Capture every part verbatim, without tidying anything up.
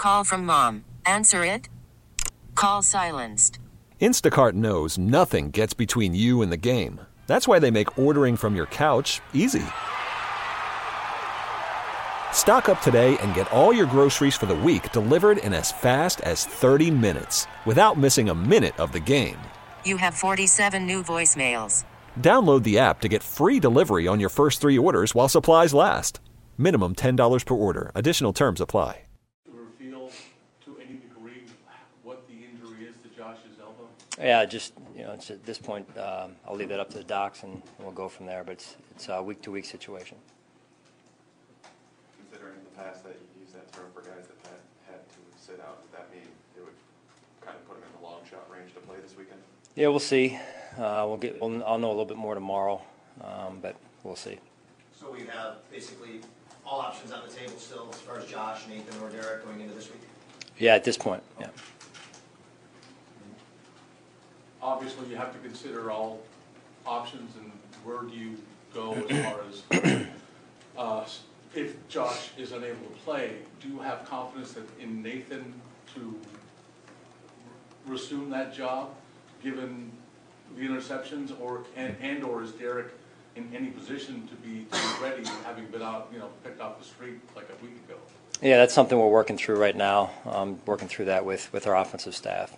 Call from mom. Answer it. Call silenced. Instacart knows nothing gets between you and the game. That's why they make ordering from your couch easy. Stock up today and get all your groceries for the week delivered in as fast as thirty minutes without missing a minute of the game. You have forty-seven new voicemails. Download the app to get free delivery on your first three orders while supplies last. Minimum ten dollars per order. Additional terms apply. Reveal to any degree what the injury is to Josh's elbow? Yeah, just, you know, it's at this point, um, I'll leave that up to the docs and we'll go from there. But it's, it's a week-to-week situation. Considering the past that you used that term for guys that had, had to sit out, does that mean it would kind of put them in the long shot range to play this weekend? Yeah, we'll see. Uh, we'll get. We'll, I'll know a little bit more tomorrow, um, but we'll see. So we have basically all options on the table still as far as Josh, Nathan, or Derek going into this week? Yeah, at this point, yeah. Obviously, you have to consider all options, and where do you go as far as uh, if Josh is unable to play? Do you have confidence that in Nathan to resume that job, given the interceptions, or and, and or is Derek in any position to be, to be ready, having been out, you know, picked off the street like a week ago? Yeah, that's something we're working through right now. Um, working through that with, with our offensive staff.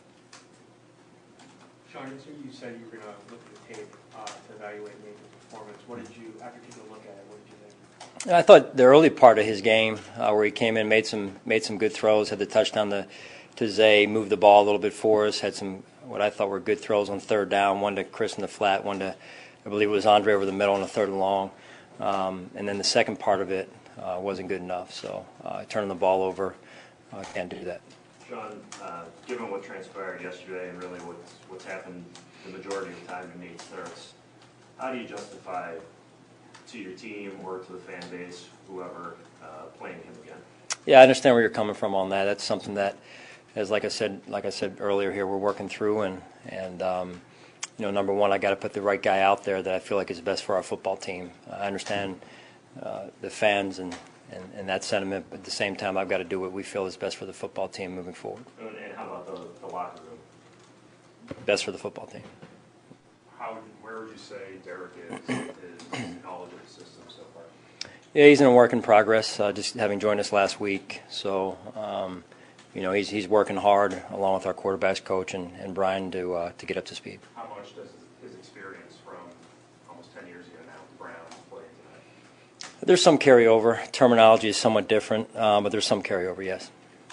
Sean, you said you were going to look at the tape uh, to evaluate Nathan's performance. What did you, after taking a look at it, what did you think? I thought the early part of his game, uh, where he came in, made some made some good throws, had the touchdown to, to Zay, moved the ball a little bit for us, had some what I thought were good throws on third down, one to Chris in the flat, one to, I believe it was Andre over the middle on a third and long. Um, and then the second part of it uh, wasn't good enough. So uh, turning the ball over, I uh, can't do that. Sean, uh, given what transpired yesterday and really what's, what's happened the majority of the time in Nate starts, how do you justify to your team or to the fan base, whoever, uh, playing him again? Yeah, I understand where you're coming from on that. That's something that, as like I said, like I said earlier here, we're working through, and and um, you know, number one, I got to put the right guy out there that I feel like is best for our football team. I understand uh, the fans and, and, and that sentiment, but at the same time, I've got to do what we feel is best for the football team moving forward. And, and how about the, the locker room? Best for the football team. How would, where would you say Derek is, his knowledge of the system so far? Yeah, he's in a work in progress. Uh, just having joined us last week, so. Um, You know, he's he's working hard along with our quarterbacks coach and, and Brian to uh, to get up to speed. How much does his experience from almost ten years ago now with Brown play tonight? There's some carryover. Terminology is somewhat different, um, but there's some carryover, yes.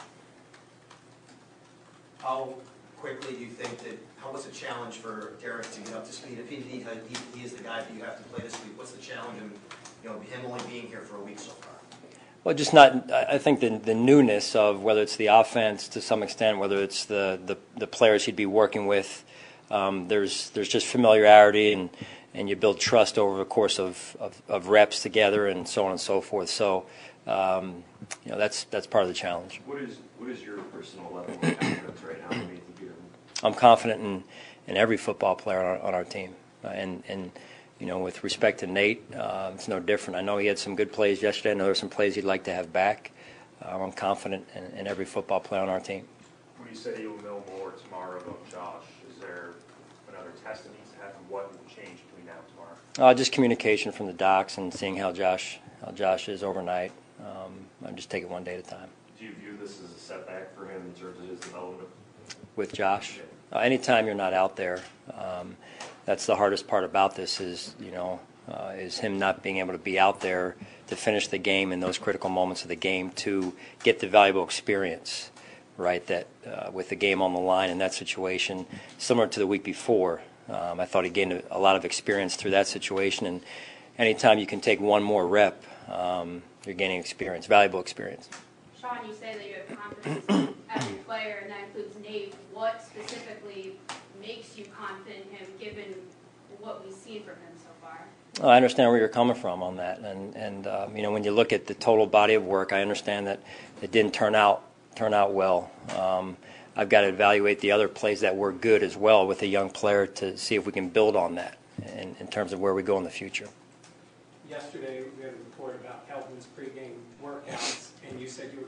How quickly do you think that, how was a challenge for Derek to get up to speed? If he, he, he is the guy that you have to play this week, what's the challenge in, you know, him only being here for a week so far? Well, just not. I think the the newness of whether it's the offense to some extent, whether it's the, the, the players he'd be working with. Um, there's there's just familiarity, and, and you build trust over the course of, of, of reps together, and so on and so forth. So, um, you know, that's that's part of the challenge. What is what is your personal level of confidence right now in Nathan Peterman? I'm confident in, in every football player on our, on our team, uh, and and. You know, with respect to Nate, uh, it's no different. I know he had some good plays yesterday. I know there's some plays he'd like to have back. Uh, I'm confident in, in every football player on our team. When you say you'll know more tomorrow about Josh, is there another test that needs to happen? What will change between now and tomorrow? Uh, just communication from the docs and seeing how Josh how Josh is overnight. Um, I just take it one day at a time. Do you view this as a setback for him in terms of his development? With Josh, uh, anytime you're not out there. Um, That's the hardest part about this is, you know, uh, is him not being able to be out there to finish the game in those critical moments of the game to get the valuable experience, right, that uh, with the game on the line in that situation, similar to the week before. Um, I thought he gained a, a lot of experience through that situation, and anytime you can take one more rep, um, you're gaining experience, valuable experience. Sean, you say that you have confidence in every player, and that includes Nate. What specifically makes you confident in him, given what we've seen from him so far? Well, I understand where you're coming from on that, and and um, you know, when you look at the total body of work, I understand that it didn't turn out turn out well. Um, I've got to evaluate the other plays that were good as well with a young player to see if we can build on that in, in terms of where we go in the future. Yesterday, we had a report about Kelvin's pregame workouts, and you said you were going to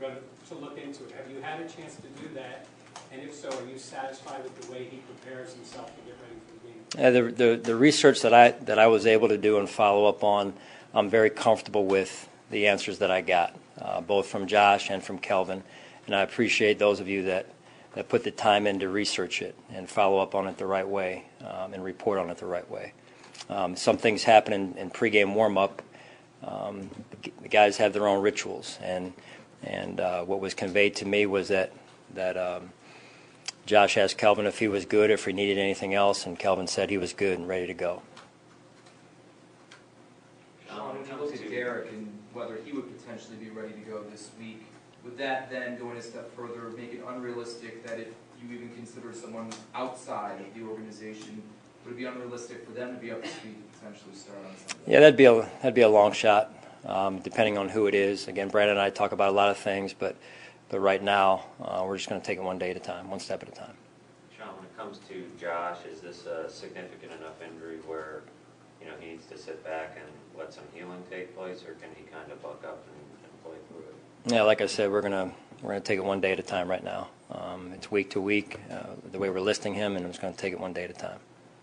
to look into it. Have you had a chance to do that? And if so, are you satisfied with the way he prepares himself to get ready for the game? Yeah, the, the the research that I that I was able to do and follow up on, I'm very comfortable with the answers that I got, uh, both from Josh and from Kelvin, and I appreciate those of you that, that put the time in to research it and follow up on it the right way um, and report on it the right way. Um, some things happen in, in pregame warm-up. Um, the guys have their own rituals, and and uh, what was conveyed to me was that that um, Josh asked Kelvin if he was good, if he needed anything else, and Kelvin said he was good and ready to go. Sean, when you look at Derek and whether he would potentially be ready to go this week, would that then, going a step further, make it unrealistic that if you even consider someone outside of the organization, would it be unrealistic for them to be up to speed to potentially start on Sunday? Yeah, that'd be a that'd be a long shot, um, depending on who it is. Again, Brandon and I talk about a lot of things, but but right now uh, we're just going to take it one day at a time, one step at a time. Sean, when it comes to Josh, is this a significant enough injury where you know he needs to sit back and let some healing take place, or can he kind of buck up and, and play through it? Yeah, like I said, we're gonna we're gonna take it one day at a time right now. Um, it's week to week, uh, the way we're listing him, and I'm just going to take it one day at a time.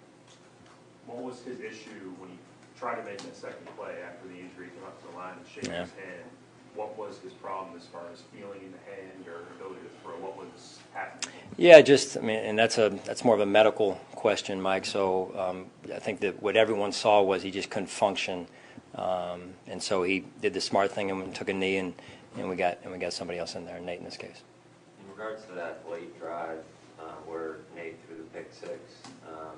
What was his issue when he tried to make that second play after the injury, came up to the line and shake Yeah. his hand? What was his problem as far as feeling in the hand or ability to throw? What was happening? Yeah, just I mean, and that's a that's more of a medical question, Mike. So um, I think that what everyone saw was he just couldn't function, um, and so he did the smart thing and took a knee, and, and we got and we got somebody else in there, Nate in this case. In regards to that late drive uh, where Nate threw the pick six, um,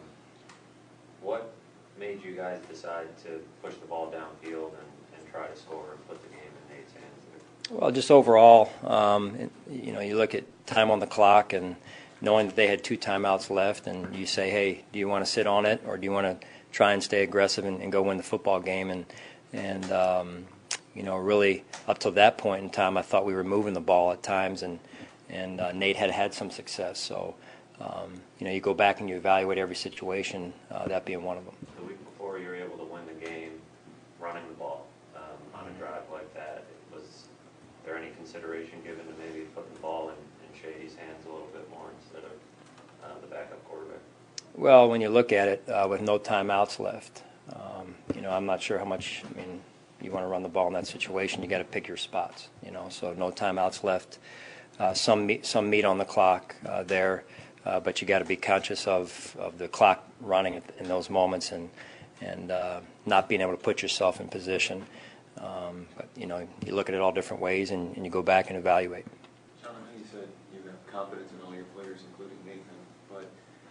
what made you guys decide to push the ball downfield and, and try to score and put the game in Nate's hands there? Well, just overall, um, it, you know, you look at time on the clock and knowing that they had two timeouts left, and you say, hey, do you want to sit on it, or do you want to try and stay aggressive and, and go win the football game? And and um, you know, really up till that point in time, I thought we were moving the ball at times, and and uh, Nate had had some success. So um, you know, you go back and you evaluate every situation, uh, that being one of them. The week before, you were able to win the game running the ball um, on a drive like that. Was there any consideration given to maybe putting the ball in, in Shady's hands a little bit more instead of uh, the backup quarterback? Well, when you look at it, uh, with no timeouts left, um, you know, I'm not sure how much. I mean, you want to run the ball in that situation, you got to pick your spots. You know, so no timeouts left. Uh, some meat, some meat on the clock uh, there, uh, but you got to be conscious of, of the clock running in those moments and and uh, not being able to put yourself in position. Um, but you know, you look at it all different ways, and, and you go back and evaluate. John, I know you said you have confidence in all your players, including Nathan, but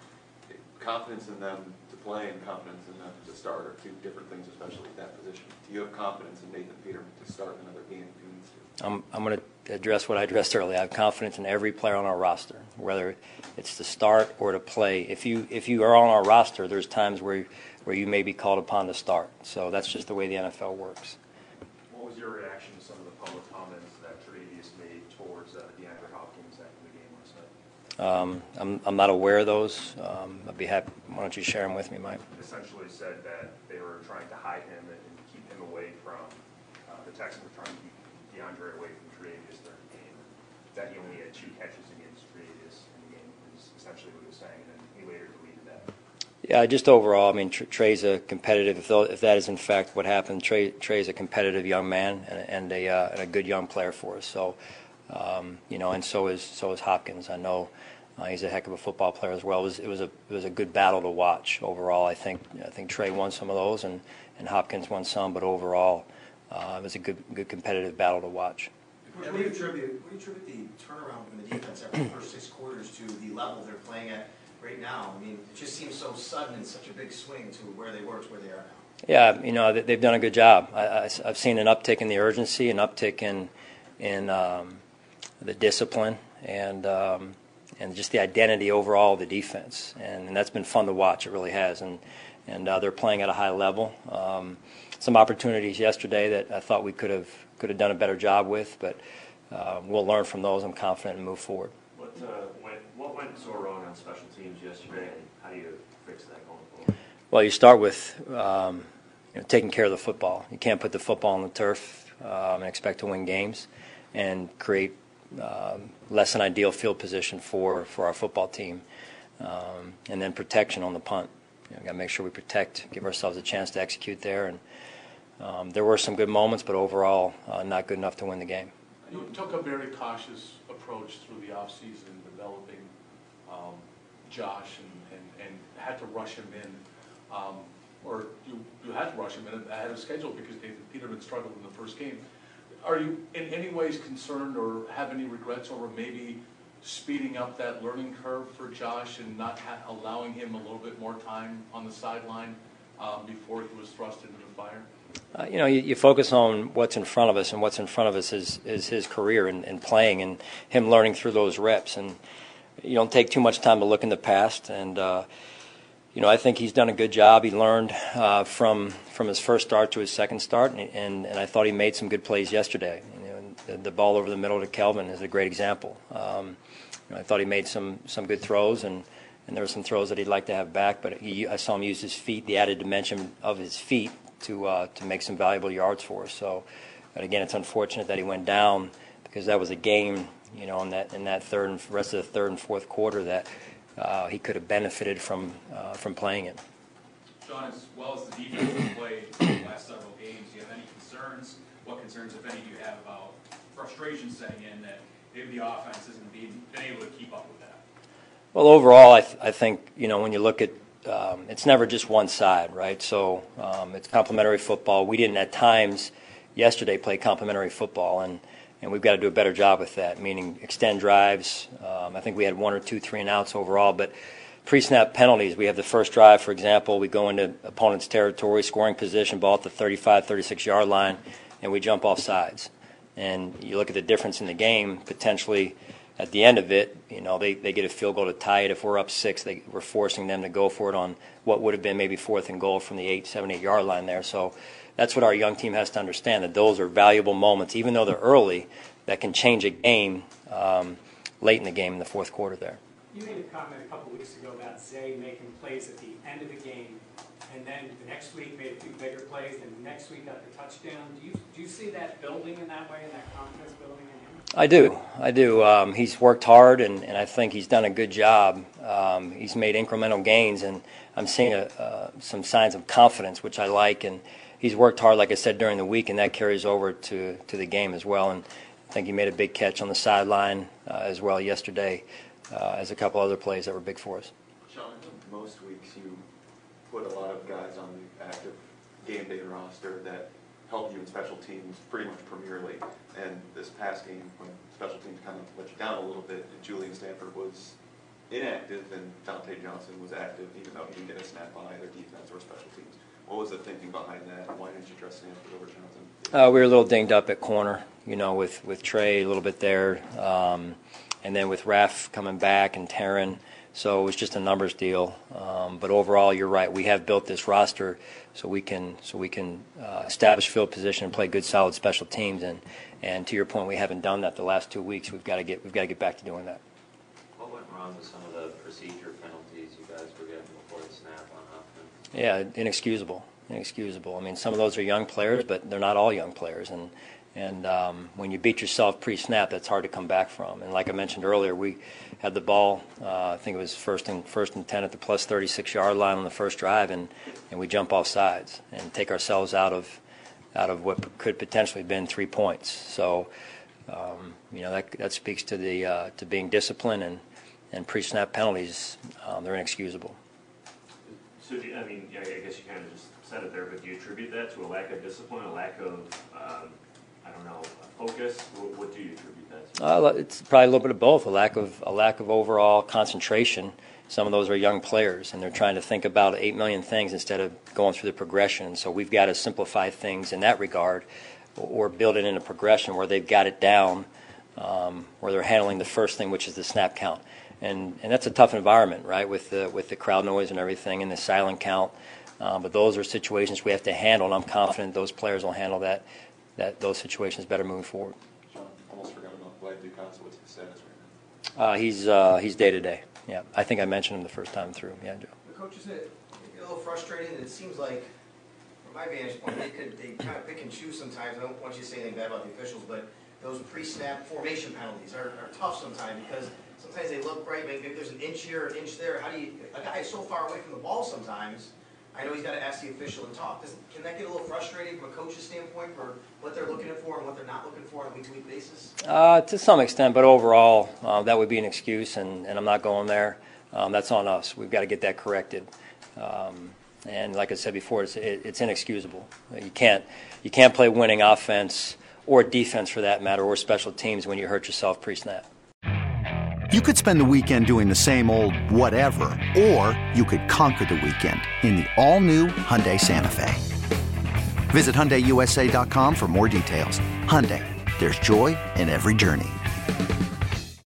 confidence in them to play and confidence in them to start are two different things, especially at that position. Do you have confidence in Nathan Peterman to start another game if he needs to? I'm, I'm going to address what I addressed earlier. I have confidence in every player on our roster, whether it's to start or to play. If you if you are on our roster, there's times where where you may be called upon to start. So that's just the way the N F L works. What was your reaction to some of the public comments that Tre'Davious made towards uh, DeAndre Hopkins after the game last night? Um, I'm I'm not aware of those. Um, I'd be happy. Why don't you share them with me, Mike? Essentially said that they were trying to hide him and, and keep him away from uh, the Texans were trying to keep DeAndre away from Tre'Davious during the game. That he only had two catches against Tre'Davious in the game is essentially what he was saying, and then he later deleted that. Yeah, just overall, I mean, Trey's a competitive. If, if that is in fact what happened, Trey Trey's a competitive young man and, and a uh, and a good young player for us. So, um, you know, and so is so is Hopkins. I know uh, he's a heck of a football player as well. It was it was a it was a good battle to watch overall. I think I think Trey won some of those and, and Hopkins won some, but overall, uh, it was a good good competitive battle to watch. What do you attribute, what do you attribute the turnaround in the defense after the first six quarters to the level they're playing at right now? I mean, it just seems so sudden and such a big swing to where they were to where they are now. Yeah, you know, they've done a good job. I, I, I've seen an uptick in the urgency, an uptick in in um, the discipline, and um, and just the identity overall of the defense, and, and that's been fun to watch. It really has, and and uh, they're playing at a high level. Um, some opportunities yesterday that I thought we could have could have done a better job with, but uh, we'll learn from those. I'm confident and move forward. What uh, went what went so wrong on special teams yesterday, and how do you fix that going forward? Well, you start with um, you know, taking care of the football. You can't put the football on the turf um, and expect to win games and create um, less than ideal field position for, for our football team. Um, and then protection on the punt. You know, got to make sure we protect, give ourselves a chance to execute there. And um, there were some good moments, but overall, uh, not good enough to win the game. You took a very cautious approach through the offseason, developing um, Josh, and, and, and had to rush him in. Um, or you, you had to rush him in ahead of schedule because Nathan Peterman struggled in the first game. Are you in any ways concerned or have any regrets over maybe speeding up that learning curve for Josh and not ha allowing him a little bit more time on the sideline um, before he was thrust into the fire? Uh, you know, you, you focus on what's in front of us, and what's in front of us is, is his career and, and playing and him learning through those reps. And you don't take too much time to look in the past. And, uh, you know, I think he's done a good job. He learned uh, from from his first start to his second start, and, and, and I thought he made some good plays yesterday. You know, the, the ball over the middle to Kelvin is a great example. Um, you know, I thought he made some, some good throws, and, and there were some throws that he'd like to have back, but he, I saw him use his feet, the added dimension of his feet, to uh, to make some valuable yards for us. So, but again, it's unfortunate that he went down because that was a game, you know, in that in that third and rest of the third and fourth quarter that uh, he could have benefited from uh, from playing it. Sean, as well as the defense has played in the last several games, do you have any concerns? What concerns, if any, do you have about frustration setting in that maybe the offense isn't being been able to keep up with that? Well, overall, I, th I think, you know, when you look at Um, it's never just one side, right? So um, it's complementary football. We didn't at times yesterday play complementary football, and, and we've got to do a better job with that, meaning extend drives. Um, I think we had one or two three and outs overall, but pre-snap penalties. We have the first drive, for example. We go into opponent's territory, scoring position, ball at the thirty-five, thirty-six yard line, and we jump off sides. And you look at the difference in the game, potentially. At the end of it, you know, they, they get a field goal to tie it. If we're up six, they, we're forcing them to go for it on what would have been maybe fourth and goal from the eight, seven, eight yard line there. So that's what our young team has to understand, that those are valuable moments, even though they're early, that can change a game um, late in the game in the fourth quarter there. You made a comment a couple weeks ago about Zay making plays at the end of the game, and then the next week made a few bigger plays, and the next week got the touchdown. Do you, do you see that building in that way, and that confidence building in him? I do. I do. Um, he's worked hard, and, and I think he's done a good job. Um, he's made incremental gains, and I'm seeing a, uh, some signs of confidence, which I like. And he's worked hard, like I said, during the week, and that carries over to, to the game as well. And I think he made a big catch on the sideline uh, as well yesterday, uh, as a couple other plays that were big for us. Sean, most weeks you put a lot of guys on the active game day roster that help you in special teams pretty much premierly. And this past game, when special teams kind of let you down a little bit, and Julian Stanford was inactive and Dante Johnson was active, even though he didn't get a snap on either defense or special teams. What was the thinking behind that, and why didn't you trust Stanford over Johnson? Uh, we were a little dinged up at corner, you know, with, with Trey a little bit there, um, and then with Raf coming back and Taryn. So it was just a numbers deal. Um, but overall, you're right. We have built this roster so we can so we can uh, establish field position and play good, solid special teams. And, and to your point, we haven't done that the last two weeks. We've got to get we've got to get back to doing that. What went wrong with some of the procedure penalties you guys were getting before the snap on offense? Yeah, inexcusable, inexcusable. I mean, some of those are young players, but they're not all young players. And and um, when you beat yourself pre-snap, that's hard to come back from. And like I mentioned earlier, we had the ball, uh, I think it was first and first and ten at the plus thirty-six yard line on the first drive, and, and we jump off sides and take ourselves out of out of what could potentially have been three points. So, um, you know, that that speaks to the uh, to being disciplined, and and pre-snap penalties, um, they're inexcusable. So, do you, I mean, yeah, I guess you kind of just said it there, but do you attribute that to a lack of discipline, a lack of, um, I don't know, focus? What, what do you attribute that to? Uh, it's probably a little bit of both. A lack of a lack of overall concentration. Some of those are young players, and they're trying to think about eight million things instead of going through the progression. So we've got to simplify things in that regard, or build it in a progression where they've got it down, um, where they're handling the first thing, which is the snap count. And and that's a tough environment, right, with the with the crowd noise and everything, and the silent count. Um, but those are situations we have to handle, and I'm confident those players will handle that. that those situations better moving forward. Sean, almost forgot about Vlad Ducasa. What's his status right now? Uh, he's uh, he's day to day. Yeah, I think I mentioned him the first time through. Yeah, Joe. The coach, is it a little frustrating that it seems like, from my vantage point, they could they kind of pick and choose sometimes. I don't want you to say anything bad about the officials, but those pre-snap formation penalties are, are tough sometimes because sometimes they look right, maybe there's an inch here, an inch there. How do you, a guy is so far away from the ball sometimes, I know he's got to ask the official and talk. Does, can that get a little frustrating from a coach's standpoint for what they're looking for and what they're not looking for on a week-to-week basis? Uh, to some extent, but overall, uh, that would be an excuse, and, and I'm not going there. Um, that's on us. We've got to get that corrected. Um, and like I said before, it's, it, it's inexcusable. You can't, you can't play winning offense or defense for that matter, or special teams when you hurt yourself pre-snap. You could spend the weekend doing the same old whatever, or you could conquer the weekend in the all-new Hyundai Santa Fe. Visit Hyundai U S A dot com for more details. Hyundai, there's joy in every journey.